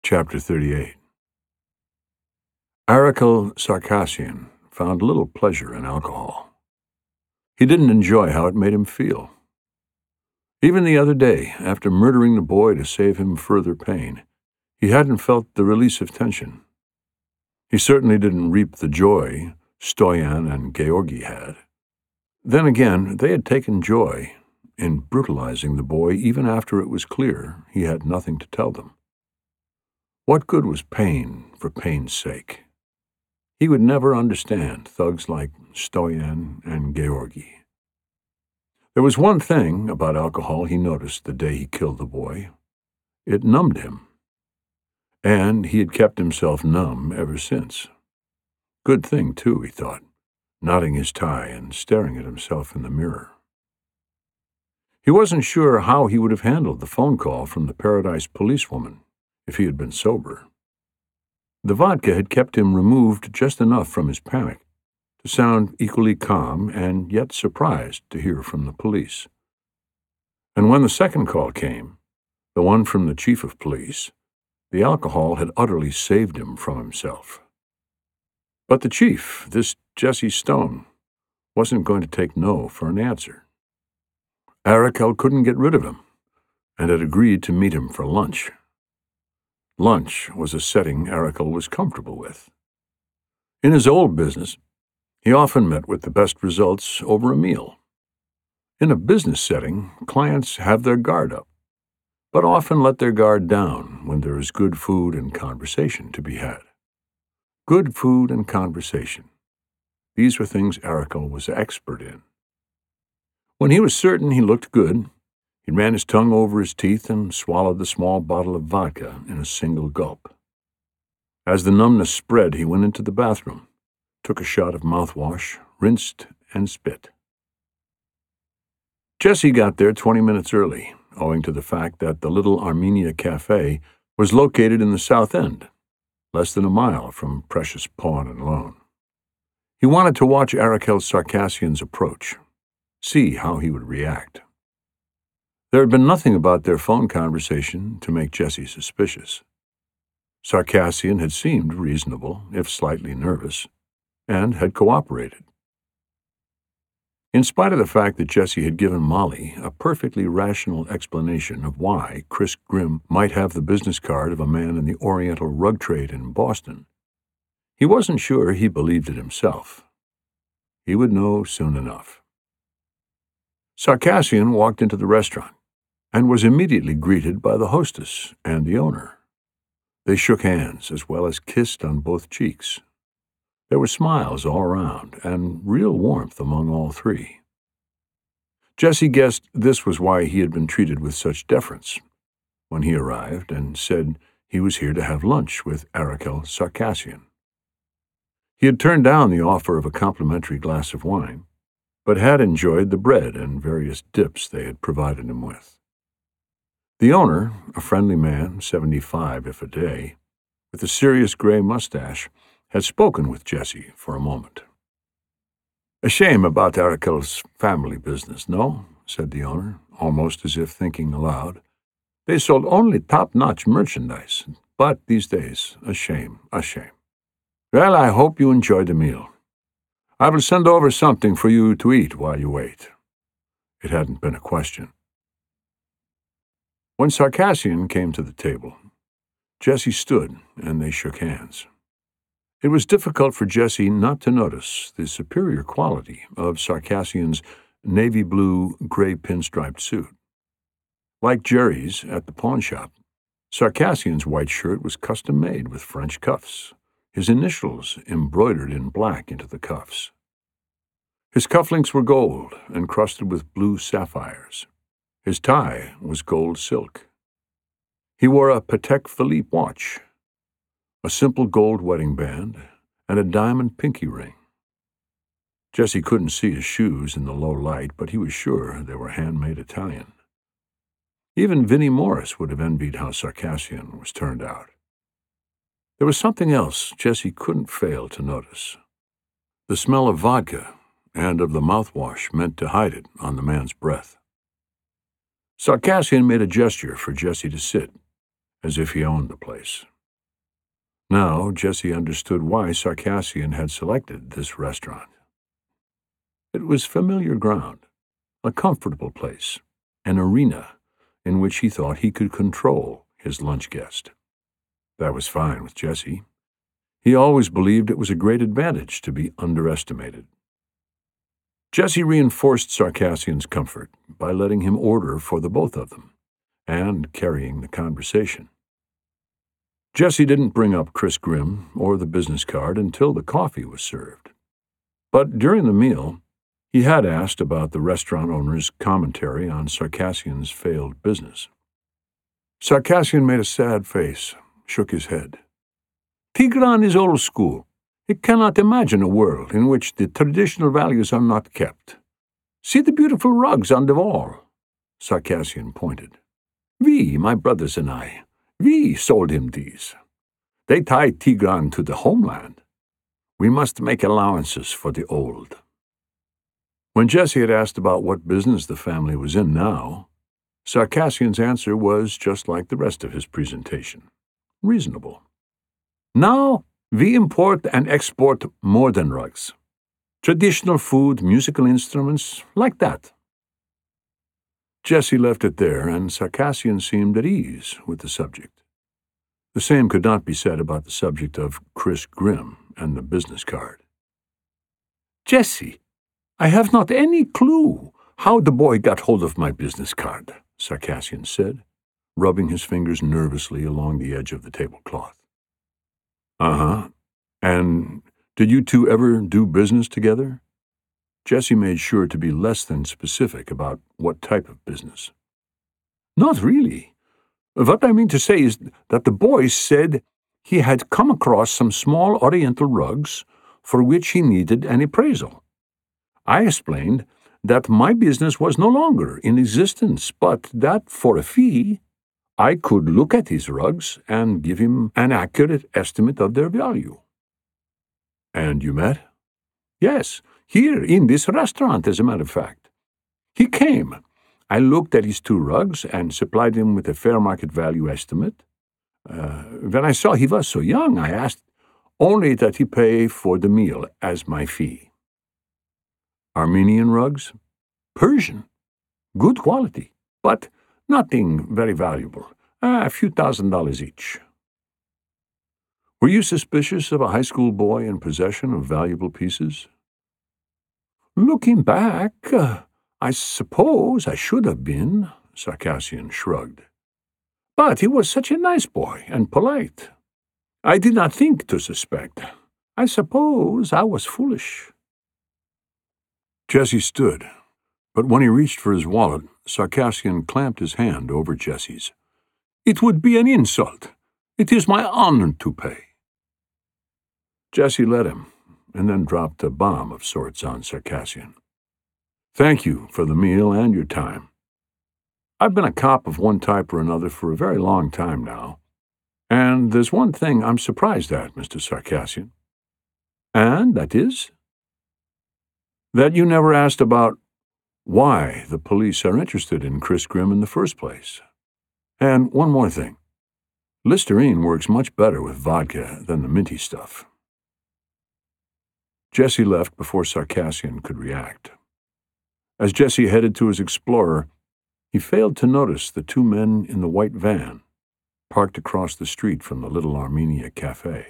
Chapter 38. Arakel Sarkassian found little pleasure in alcohol. He didn't enjoy how it made him feel. Even the other day, after murdering the boy to save him further pain, he hadn't felt the release of tension. He certainly didn't reap the joy Stoyan and Georgi had. Then again, they had taken joy in brutalizing the boy even after it was clear he had nothing to tell them. What good was pain for pain's sake? He would never understand thugs like Stoyan and Georgi. There was one thing about alcohol he noticed the day he killed the boy. It numbed him. And he had kept himself numb ever since. Good thing, too, he thought, knotting his tie and staring at himself in the mirror. He wasn't sure how he would have handled the phone call from the Paradise policewoman if he had been sober. The vodka had kept him removed just enough from his panic to sound equally calm and yet surprised to hear from the police. And when the second call came, the one from the chief of police, the alcohol had utterly saved him from himself. But the chief, this Jesse Stone, wasn't going to take no for an answer. Arakel couldn't get rid of him, and had agreed to meet him for lunch. Lunch was a setting Arakel was comfortable with. In his old business, he often met with the best results over a meal. In a business setting, clients have their guard up, but often let their guard down when there is good food and conversation to be had. Good food and conversation. These were things Arakel was expert in. When he was certain he looked good, he ran his tongue over his teeth and swallowed the small bottle of vodka in a single gulp. As the numbness spread, he went into the bathroom, took a shot of mouthwash, rinsed, and spit. Jesse got there 20 minutes early, owing to the fact that the Little Armenia Cafe was located in the South End, less than a mile from Precious Pawn and Loan. He wanted to watch Arakel Sarkassian's approach, see how he would react. There had been nothing about their phone conversation to make Jesse suspicious. Sarkassian had seemed reasonable, if slightly nervous, and had cooperated. In spite of the fact that Jesse had given Molly a perfectly rational explanation of why Chris Grimm might have the business card of a man in the Oriental rug trade in Boston, he wasn't sure he believed it himself. He would know soon enough. Sarkassian walked into the restaurant and was immediately greeted by the hostess and the owner. They shook hands as well as kissed on both cheeks. There were smiles all around and real warmth among all three. Jesse guessed this was why he had been treated with such deference when he arrived and said he was here to have lunch with Arakel Sarkassian. He had turned down the offer of a complimentary glass of wine, but had enjoyed the bread and various dips they had provided him with. The owner, a friendly man, 75 if a day, with a serious gray mustache, had spoken with Jesse for a moment. "A shame about Arakel's family business, no?" said the owner, almost as if thinking aloud. "They sold only top-notch merchandise, but these days, a shame, a shame. Well, I hope you enjoy the meal. I will send over something for you to eat while you wait." It hadn't been a question. When Sarkassian came to the table, Jesse stood and they shook hands. It was difficult for Jesse not to notice the superior quality of Sarkassian's navy blue, gray pinstriped suit. Like Jerry's at the pawn shop, Sarkassian's white shirt was custom-made with French cuffs, his initials embroidered in black into the cuffs. His cufflinks were gold, encrusted with blue sapphires. His tie was gold silk. He wore a Patek Philippe watch, a simple gold wedding band, and a diamond pinky ring. Jesse couldn't see his shoes in the low light, but he was sure they were handmade Italian. Even Vinnie Morris would have envied how Sarkassian was turned out. There was something else Jesse couldn't fail to notice. The smell of vodka and of the mouthwash meant to hide it on the man's breath. Sarkassian made a gesture for Jesse to sit, as if he owned the place. Now Jessie understood why Sarkassian had selected this restaurant. It was familiar ground, a comfortable place, an arena in which he thought he could control his lunch guest. That was fine with Jessie. He always believed it was a great advantage to be underestimated. Jessie reinforced Sarkassian's comfort by letting him order for the both of them and carrying the conversation. Jessie didn't bring up Chris Grimm or the business card until the coffee was served. But during the meal, he had asked about the restaurant owner's commentary on Sarkassian's failed business. Sarkassian made a sad face, shook his head. Tigran is old school. It cannot imagine a world in which the traditional values are not kept. See the beautiful rugs on the wall. Sarkassian pointed. We, my brothers and I, we sold him these. They tied Tigran to the homeland. We must make allowances for the old. When Jessie had asked about what business the family was in now, Sarkassian's answer was just like the rest of his presentation. Reasonable. Now, we import and export modern rugs. Traditional food, musical instruments, like that. Jessie left it there, and Sarkassian seemed at ease with the subject. The same could not be said about the subject of Chris Grimm and the business card. Jessie, I have not any clue how the boy got hold of my business card, Sarkassian said, rubbing his fingers nervously along the edge of the tablecloth. Uh-huh. And did you two ever do business together? Jessie made sure to be less than specific about what type of business. Not really. What I mean to say is that the boy said he had come across some small Oriental rugs for which he needed an appraisal. I explained that my business was no longer in existence, but that for a fee, I could look at his rugs and give him an accurate estimate of their value. And you met? Yes, here in this restaurant, as a matter of fact. He came. I looked at his two rugs and supplied him with a fair market value estimate. When I saw he was so young, I asked only that he pay for the meal as my fee. Armenian rugs? Persian. Good quality, but nothing very valuable. A few $1,000s each. Were you suspicious of a high school boy in possession of valuable pieces? Looking back, I suppose I should have been, Sarkassian shrugged. But he was such a nice boy and polite. I did not think to suspect. I suppose I was foolish. Jessie stood, but when he reached for his wallet, Sarkassian clamped his hand over Jessie's. It would be an insult. It is my honor to pay. Jessie let him, and then dropped a bomb of sorts on Sarkassian. Thank you for the meal and your time. I've been a cop of one type or another for a very long time now, and there's one thing I'm surprised at, Mr. Sarkassian. And that is? That you never asked about why the police are interested in Chris Grimm in the first place. And one more thing. Listerine works much better with vodka than the minty stuff. Jessie left before Sarkassian could react. As Jessie headed to his Explorer, he failed to notice the two men in the white van parked across the street from the Little Armenia Cafe.